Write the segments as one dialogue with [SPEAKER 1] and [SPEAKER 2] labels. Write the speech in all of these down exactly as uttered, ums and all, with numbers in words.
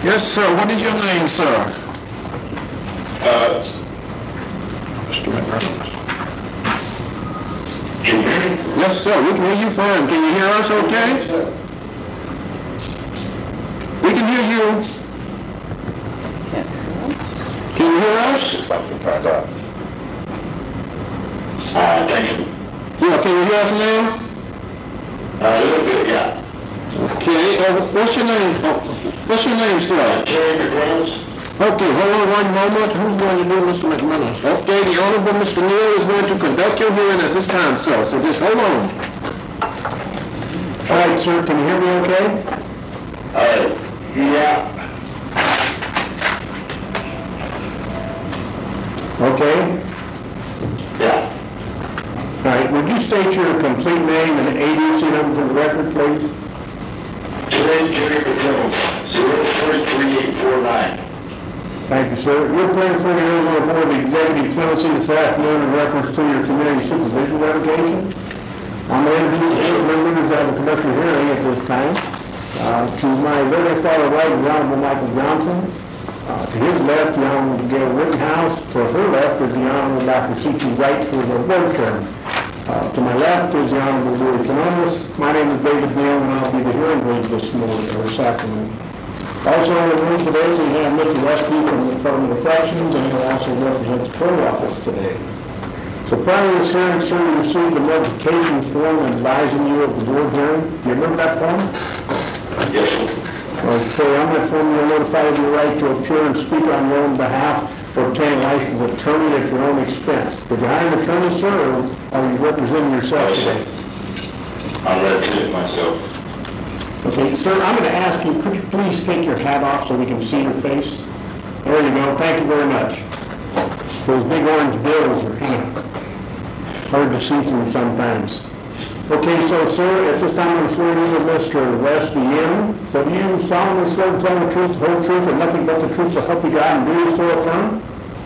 [SPEAKER 1] Yes, sir. What is your name, sir?
[SPEAKER 2] Uh,
[SPEAKER 1] Mister McReynolds.
[SPEAKER 2] can you hear me?
[SPEAKER 1] Yes, sir. We can hear you fine. Can you hear us okay? We can hear you. Can you hear us?
[SPEAKER 3] Something turned up.
[SPEAKER 2] Uh, thank you.
[SPEAKER 1] Yeah, can you hear us now?
[SPEAKER 2] Uh, a little bit, yeah.
[SPEAKER 1] Okay. Uh, what's your name? Oh, what's your name, sir?
[SPEAKER 2] Jerry McReynolds.
[SPEAKER 1] Okay, hold on one moment. Who's going to do Mister McReynolds? Okay, the Honorable Mister Neal is going to conduct your hearing at this time, sir. So just hold on. All right, sir. Can you hear me okay?
[SPEAKER 2] Uh, yeah.
[SPEAKER 1] Okay.
[SPEAKER 2] Yeah.
[SPEAKER 1] All right. Would you state your complete name and agency number for the record, please?
[SPEAKER 2] Today, Jerry McReynolds, zero four three eight four nine.
[SPEAKER 1] Thank you, sir. You're appearing for the Arizona Board of Executive Council this afternoon in reference to your community supervision application. I'm going to introduce the board members that will conduct your hearing at this time. Uh, to my very far right is the Honorable Michael Johnson. Uh, to his left, the Honorable Gail Rittenhouse. To her left is the Honorable Doctor C T Wright, who is our board chairman. Uh, to my left is the Honorable Louis Fernandez. My name is David Neal, and I'll be the hearing lead this morning, or this afternoon. Also in the room today, we have Mister Westby from the Department of Corrections, and he'll also represent the court office today. So prior to this hearing, sir, you received a notification form advising you of the board hearing. Do you remember that form?
[SPEAKER 2] Yes, sir.
[SPEAKER 1] Okay, on that form, you're notified of your right to appear and speak on your own behalf or obtain a licensed attorney at your own expense. Did you hire an attorney, sir, or are you representing yourself
[SPEAKER 2] Yes,
[SPEAKER 1] today?
[SPEAKER 2] sir. I'm representing myself.
[SPEAKER 1] Okay, sir, I'm going to ask you, could you please take your hat off so we can see your face? There you go. Thank you very much. Those big orange bills are kind of hard to see through sometimes. Okay, so, sir, at this time I'm swearing in with Mister Westby in. So do you solemnly swear to tell the truth, the whole truth, and nothing but the truth to help you God, and do you so affirm?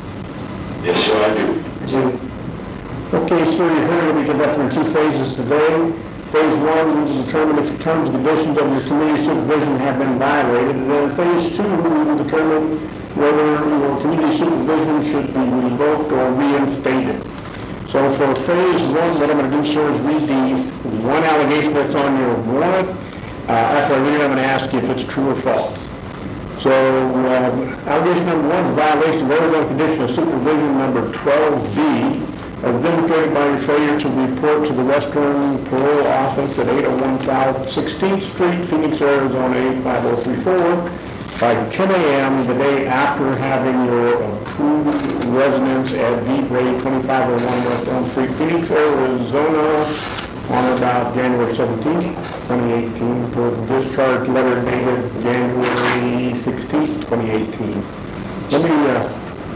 [SPEAKER 2] Yes, sir, I do.
[SPEAKER 1] Do. Okay, sir, your hearing will be conducted in two phases today. Phase one, we will determine if the terms and conditions of your community supervision have been violated. And then phase two, we will determine whether your community supervision should be revoked or reinstated. So for phase one, what I'm going to do, sir, is read the one allegation that's on your warrant. Uh, after I read it, I'm going to ask you if it's true or false. So um, allegation number one is violation of Arizona Condition of Supervision number twelve B, as demonstrated by your failure to report to the Western Parole Office at eight oh one South sixteenth Street, Phoenix, Arizona eight five oh three four by ten a m the day after having your approved residence at V. Bray twenty-five oh one West Elm Street, Phoenix, Arizona on or about January seventeenth, twenty eighteen, per the discharge letter dated January sixteenth, twenty eighteen. Let me, uh,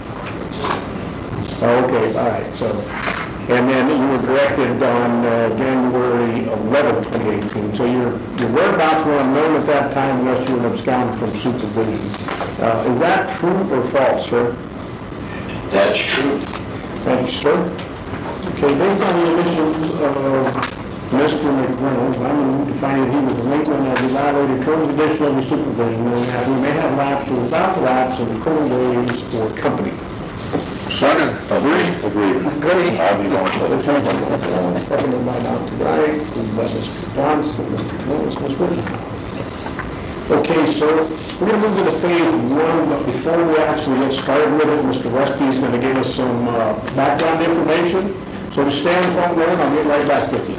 [SPEAKER 1] oh, okay, all right, so, and then you were directed on uh, January eleventh, twenty eighteen. So your, your whereabouts were unknown at that time unless you were absconded from supervision. Uh, is that true or false, sir?
[SPEAKER 2] That's true.
[SPEAKER 1] Thank you, sir. Okay, based on the admissions of Mister McReynolds, I'm going to find that he was delinquent as he violated terms and conditions of the supervision, and that he may have lapsed or without the lapse of the criminal days or company.
[SPEAKER 3] Second. Agree. Agree.
[SPEAKER 1] Agree.
[SPEAKER 3] I'll be going for the
[SPEAKER 1] Seconded by Doctor Wright, moved by Mister Johnson, Mister Clemens, Miz Rittenhouse. Okay, sir, we're going to move into phase one, but before we actually get started with it, Mister Westby is going to give us some uh, background information. So to stand in front there, and I'll get right back with you.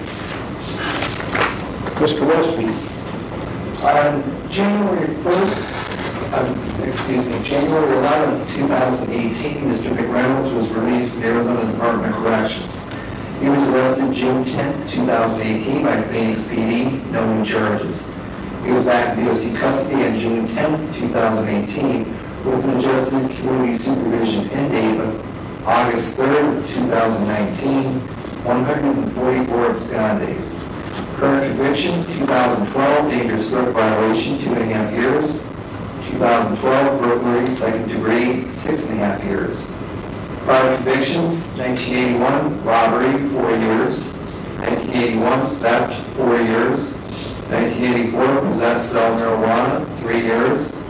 [SPEAKER 1] Mister Westby.
[SPEAKER 4] On January first, um, excuse me, January eleventh, two thousand eighteen, Mister McReynolds was released from the Arizona Department of Corrections. He was arrested June tenth, two thousand eighteen by Phoenix P D, no new charges. He was back in D O C custody on June tenth, two thousand eighteen with an adjusted community supervision end date of August third, two thousand nineteen, one hundred forty-four abscond days. Current conviction, two thousand twelve, dangerous drug violation, two and a half years. two thousand twelve, burglary, second degree, six and a half years. Prior convictions, nineteen eighty-one, robbery, four years. nineteen eighty-one, theft, four years. nineteen eighty-four, possessed sell marijuana, three years.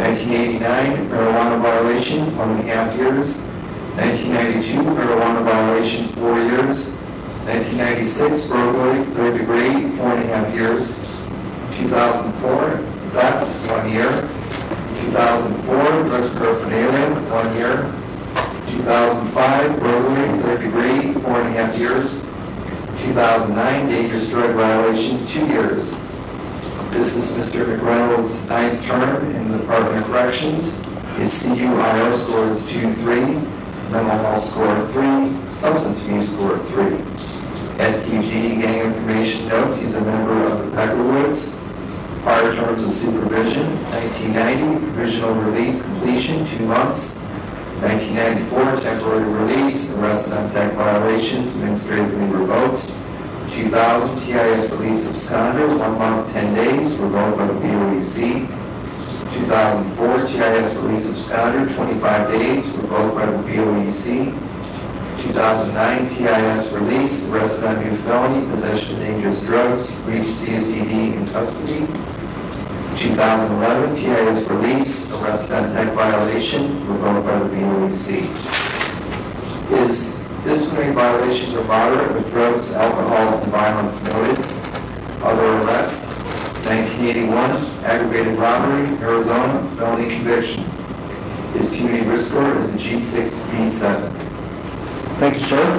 [SPEAKER 4] nineteen eighty-nine, marijuana violation, one and a half years. nineteen ninety-two, marijuana violation, four years. nineteen ninety-six, burglary, third degree, four and a half years. two thousand four, theft, one year. two thousand four, drug paraphernalia, one year. two thousand five, burglary, third degree, four and a half years. two thousand nine, dangerous drug violation, two years. This is Mister McReynolds' ninth term in the Department of Corrections. His C U I R score is two three, mental health score three, substance abuse score three. S T G gang information notes he's a member of the Peckerwoods. Prior terms of supervision, nineteen ninety, provisional release completion, two months. nineteen ninety-four, temporary release, arrested on tech violations, administratively revoked. two thousand, T I S release absconder, one month, ten days, revoked by the B O E C. two thousand four, T I S release absconder, twenty-five days, revoked by the B O E C. two thousand nine, T I S release, arrested on new felony, possession of dangerous drugs, breach C S E D in custody. two thousand eleven, T I S release, arrested on tech violation, revoked by the B O E C. His disciplinary violations are moderate with drugs, alcohol, and violence noted. Other arrest, nineteen eighty-one, aggravated robbery, Arizona, felony conviction. His community risk score is a G six B seven.
[SPEAKER 1] Thank you, sir.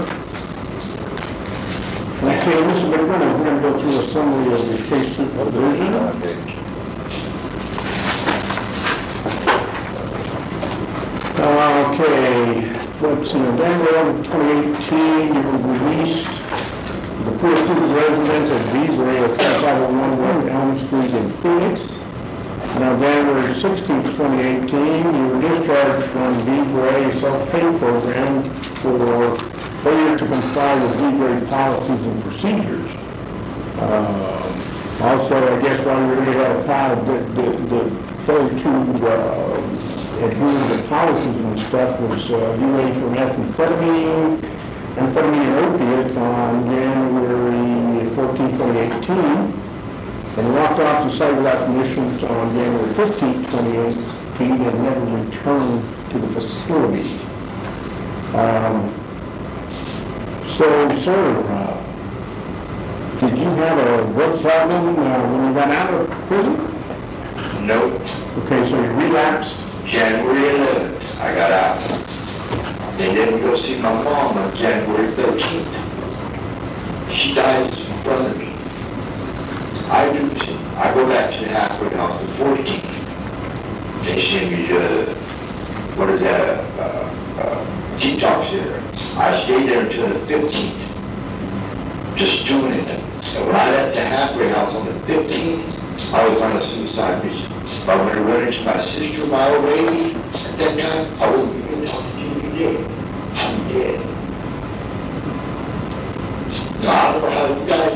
[SPEAKER 1] Okay, Mister McReynolds, we're going to go through a summary of your case supervision. Okay, folks, in November twenty eighteen, you were released the pre-approved residence at Beasley at twenty-five oh one West Elm Street in Phoenix. Now, January sixteenth, twenty eighteen, you were discharged from Beasley self-pay program for failure to comply with Beasley policies and procedures. Uh, also, I guess while you were there, had applied the, the, the failure to uh, adhere to the policies and stuff was uh, U A for methamphetamine, amphetamine and opiates on January fourteenth, twenty eighteen, and walked off the site without permissions on January fifteenth, twenty eighteen, and never returned to the facility. Um, so, sir, uh, did you have a drug problem uh, when you got out of prison?
[SPEAKER 2] Nope.
[SPEAKER 1] Okay, so you relapsed.
[SPEAKER 2] January eleventh, I got out. They didn't go see my mom on January thirteenth. She died in front of me. I do, I go back to the halfway house the fourteenth. They send me to, what is that, uh, uh, detox center. I stayed there until the fifteenth, just doing it. And when I left the halfway house on the fifteenth, I was on a suicide mission. If I would have run into my sister, my old lady, at that time, I wouldn't be talking to you today. I'm dead. Now, I don't know how you guys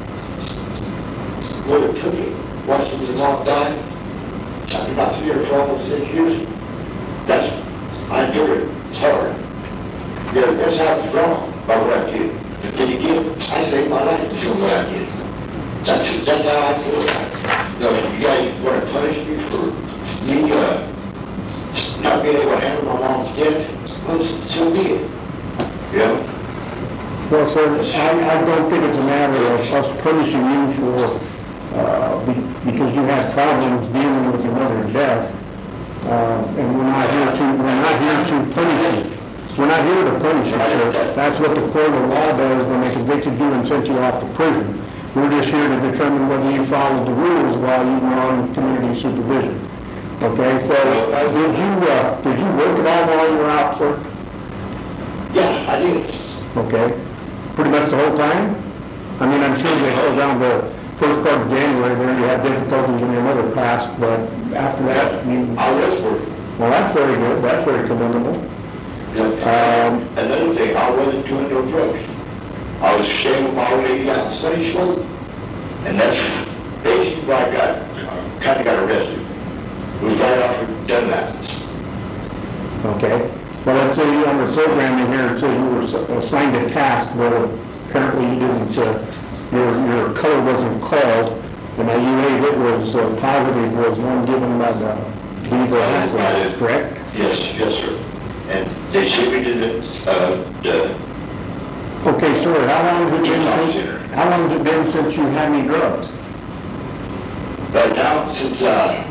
[SPEAKER 2] would have took it. Once it was a long time, after about three or twelve or six years, that's, I took it hard. Yeah, that's how it's wrong by what I did. But did you get it? I saved my life to show what I did. That's, that's how I feel about it. No, you guys want to punish me for me uh, not being able to handle my mom's death? Well, so be it. Yeah?
[SPEAKER 1] Well, sir, I, I don't think it's a matter of us punishing you for, uh, be, because you had problems dealing with your mother's death. Uh, and we're not here to, we're not here to punish you. We're not here to punish you, sir. That's what the court of law does when they convicted you and sent you off to prison. We're just here to determine whether you followed the rules while you were on community supervision. Okay, so uh, did you uh, did you work at all while you were out, sir?
[SPEAKER 2] Yeah, I did.
[SPEAKER 1] Okay, pretty much the whole time? I mean, I'm sure that around the first part of January there you had difficulties when your mother passed, but after that you...
[SPEAKER 2] I was working.
[SPEAKER 1] Well, that's very good. That's very commendable.
[SPEAKER 2] Yeah.
[SPEAKER 1] Um,
[SPEAKER 2] Another thing, I wasn't doing no drugs. I was staying with my old lady out in Sunny Slope, and that's basically why I got, kind of got arrested. It was right after done that.
[SPEAKER 1] Okay. Well, let's say under programming here, it says you were ass- assigned a task, but apparently you didn't, uh, your, your color wasn't called, and I U A that was uh, positive was one given by the Beaver halfway, is correct?
[SPEAKER 2] Yes, yes, sir. And they shipped me to the, uh, the,
[SPEAKER 1] Okay, sir, how long has it been
[SPEAKER 2] Detox
[SPEAKER 1] since,
[SPEAKER 2] center.
[SPEAKER 1] how long has it been since you had any drugs?
[SPEAKER 2] right now, since, uh,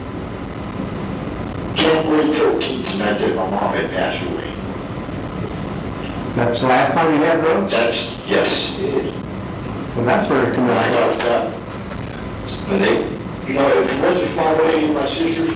[SPEAKER 2] January thirteenth, and I did, my mom had passed away.
[SPEAKER 1] That's the last time you had drugs?
[SPEAKER 2] That's, yes, it is.
[SPEAKER 1] Well, that's very
[SPEAKER 2] When I
[SPEAKER 1] commendable.
[SPEAKER 2] got that, when they, you know, if it wasn't for my lady and my sister,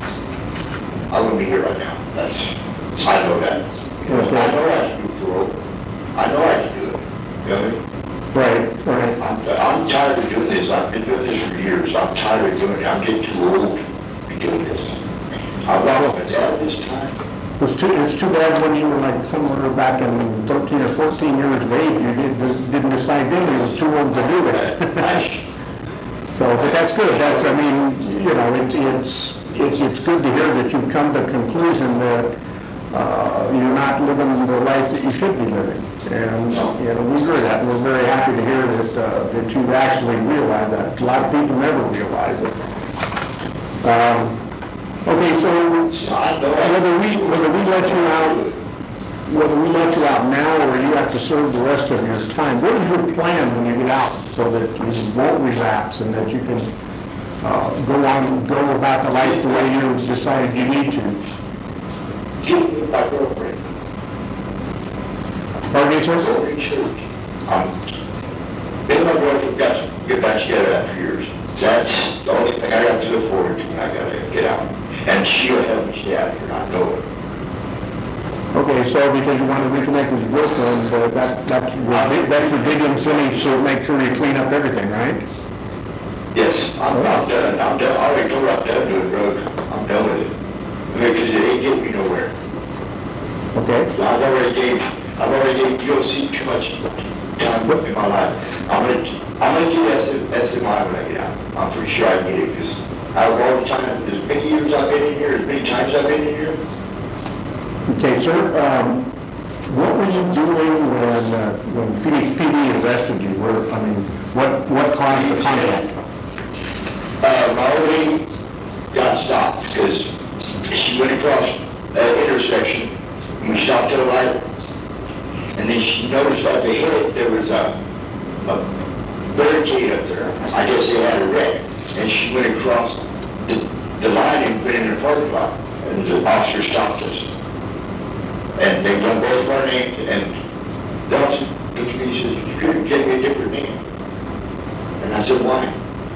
[SPEAKER 2] I wouldn't be here right now. That's, I know that.
[SPEAKER 1] Okay.
[SPEAKER 2] I know I can do it, bro. I know I can do it. You know what I mean?
[SPEAKER 1] Right, right.
[SPEAKER 2] I'm, I'm tired of doing this. I've been doing this for years. I'm tired of doing it. I'm getting too old to be doing this. I lost my dad this time.
[SPEAKER 1] It's too, it's too bad when you were like somewhere back in thirteen or fourteen years of age, you did, didn't decide then you were too old to do that.
[SPEAKER 2] Nice.
[SPEAKER 1] So, but that's good. That's, I mean, you know, it, it's, it, it's good to hear that you've come to the conclusion that, uh, you're not living the life that you should be living. And, you know, we hear that, and we're very happy to hear that, uh, that you've actually realized that. A lot of people never realize it. Um, okay, so
[SPEAKER 2] I know I
[SPEAKER 1] whether we, whether we let you out, whether we let you out now or you have to serve the rest of your time, what is your plan when you get out so that you won't relapse and that you can, uh, go on, go about the life the way you've decided you need to?
[SPEAKER 2] get with my girlfriend.
[SPEAKER 1] Pardon me, sir?
[SPEAKER 2] Go to church. Um, me and my girlfriend got to get back together after years. That's the only thing I got to look forward to when I gotta get out. And she'll help me stay out here, I know it.
[SPEAKER 1] Okay, so because you want to reconnect with your girlfriend, uh, that, that's your, big- that's your big incentive to make sure you clean up everything, right?
[SPEAKER 2] Yes, I'm, I'm done, I'm done, I already told her I'm done doing drugs, I'm done with it. Because it ain't getting me nowhere.
[SPEAKER 1] Okay?
[SPEAKER 2] So I've already gave, I've already gave D O C too much time in my life. I'm gonna, I'm gonna get S M I when I get out. I'm pretty sure I can get it, because out of all the time, as many years I've been in here, as many times I've been in here,
[SPEAKER 1] Okay, sir, um, what were you doing when, uh, when Phoenix P D arrested you? Where, I mean, what, what caused the contact?
[SPEAKER 2] uh, my old lady got stopped, because she went across an intersection, and we stopped at a light, and then she noticed at the head, there was a, a barricade up there. I guess they had a wreck, and she went across the, the line and went in the parking lot, and the officer stopped us. And they done both our names, and the officer looked at me and says, "You couldn't give me a different name." And I said, "Why?"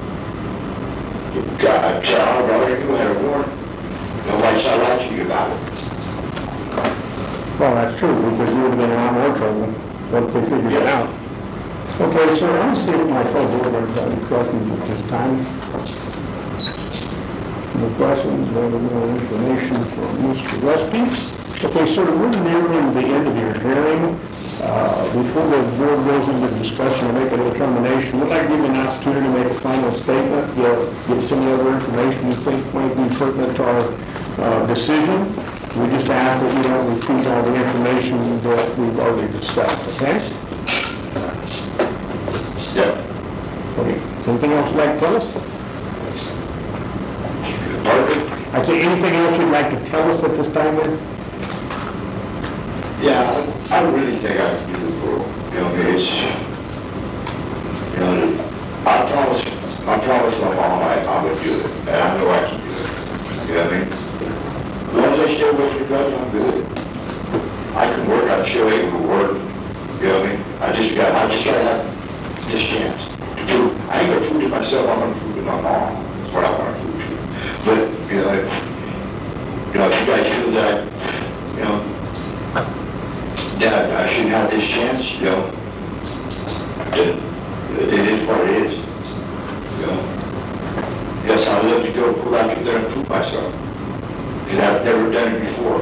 [SPEAKER 2] God, child, I already knew I had a warrant. Nobody's not lied to you about it.
[SPEAKER 1] Well, that's true, because you would have been in a lot more trouble once they figured it out. Okay, sir, I'm gonna see if my phone board has any questions at this time. No questions, no more information from Mister Westby. Okay, sir, we're nearing the end of your hearing. Uh, Before the board goes into discussion or make a determination, we'd like to give you an opportunity to make a final statement, give, give us any other information you think might be pertinent to our uh, decision. We just ask that you don't repeat all the information that we've already discussed, okay?
[SPEAKER 2] Yeah.
[SPEAKER 1] Okay. Anything else you'd like to tell us?
[SPEAKER 2] Pardon?
[SPEAKER 1] I'd say anything else you'd like to tell us at this time then?
[SPEAKER 2] Yeah, I, I really think I can do the world. You know, it's, you know, I promised, I promised my mom I, I would do it, and I know I can do it. You know what I mean? As long as I stay away from the drugs, I'm good. I can work, I'm still able to work. You know what I mean? I just got, I just gotta have this chance to prove. I ain't gonna prove to myself, I'm gonna prove to my mom. That's what I wanna prove to. But, you know, if, you know, if you guys feel that, you know, Dad, I shouldn't have this chance, you know. It, it is what it is, you know. Yes, I'd love to go pull back in there and prove myself, because I've never done it before.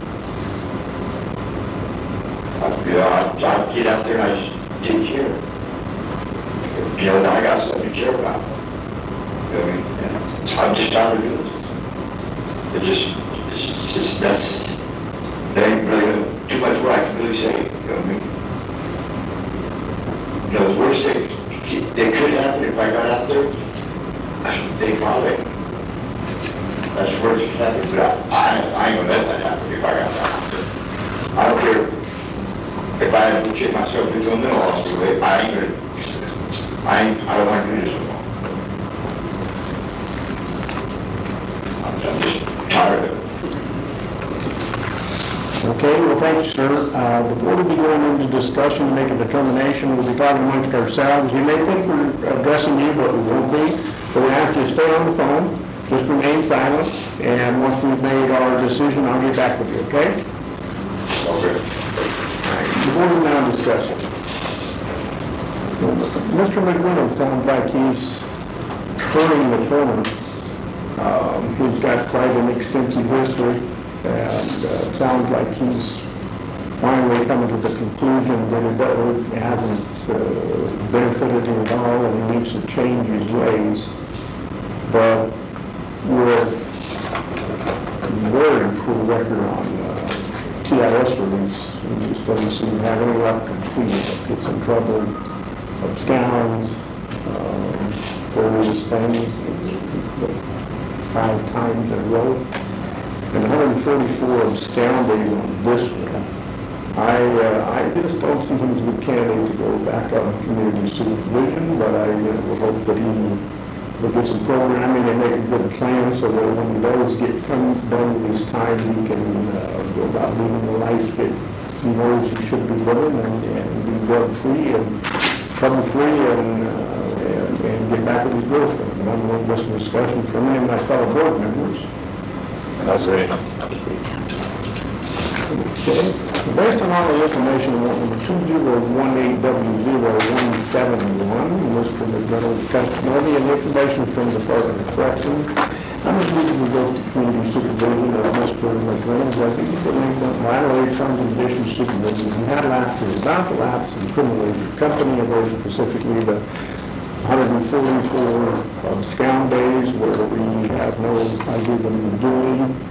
[SPEAKER 2] I, you know, I, I get out there and I just take care. You know, I got something to care about. You know what I mean? And I'm just tired of doing this. It just, it's just, that's, there ain't really too much what I can really say, you know what I mean? You know, the worst thing that could happen if I got out there, I should think probably. That's the worst that happens, but I, I ain't gonna let that happen if I got that. I don't care if I have to check myself into a mental hospital, I ain't gonna, I ain't, I don't wanna do this anymore. I'm I'm just tired of it.
[SPEAKER 1] Okay, well, thank you, sir. Uh, the board will be going into discussion to make a determination. We'll be talking amongst ourselves. We may think we're addressing you, but we won't be. But we ask you to stay on the phone, just remain silent, and once we've made our decision, I'll get back with you, okay?
[SPEAKER 2] Okay.
[SPEAKER 1] The board is now discussing. Mister McReynolds sounds like he's turning the corner. Um, he's got quite an extensive history, and uh, it sounds like he's finally coming to the conclusion that it doesn't- it hasn't uh, benefited him at all, and he needs to change his ways. But with very poor record on uh, T I S release, he just doesn't seem to have any luck completing it. Gets in trouble, absconds, um, various things, five times in a row. And one hundred forty-four absconding on this one. I, uh, I just don't see him as a good candidate to go back on community supervision, but I uh, will hope that he will get some programming and make a good plan so that when he does get comes done with his time, he can uh, go about living the life that he knows he should be living and, and be drug-free and trouble-free and, uh, and, and get back with his girlfriend. And I'm going to listen to discussion from me and my fellow board members.
[SPEAKER 3] That's it.
[SPEAKER 1] Okay. Based on all the information on number two zero one eight W zero one seven one, Mister McDonald's testimony and information from the Department of Corrections, I'm going to go to community supervision of Mister McDonald's. I think he's going to violate terms and conditions supervision. He had lapses, about the lapse in criminal agent company, and those specifically the one hundred forty-four abscond days where we have no idea what we're doing.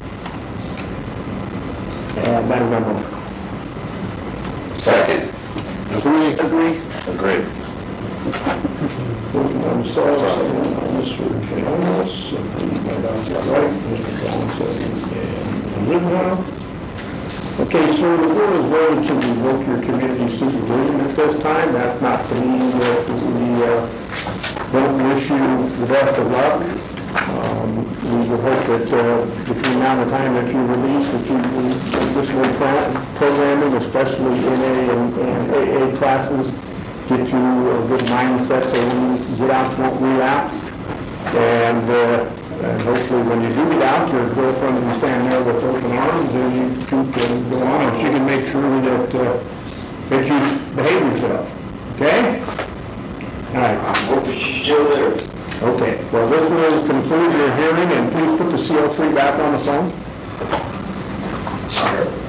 [SPEAKER 1] And that is my motion.
[SPEAKER 3] Second.
[SPEAKER 1] Agree? Agree.
[SPEAKER 3] Agreed.
[SPEAKER 1] Motion by Mister Saul, second by Mister Jones, and by Doctor Wright, Mister Johnson, and Rittenhouse. Okay, sir, the board is voting to revoke your community supervision at this time. That's not to mean that we uh, don't wish you the best of luck. Um, we would hope that uh, between now and the time that you release, that you will this little pro- programming, especially in A and, and A A classes, get you a good mindset so when you get out, you won't relapse. And, uh, and hopefully when you do get out, your girlfriend can stand there with open arms and you two can go on and she can make sure that, uh, that you behave yourself. Okay? All right.
[SPEAKER 2] I'm hoping she's still there.
[SPEAKER 1] Okay, well, this will conclude your hearing, and please put the C O three back on the phone.
[SPEAKER 2] Sorry.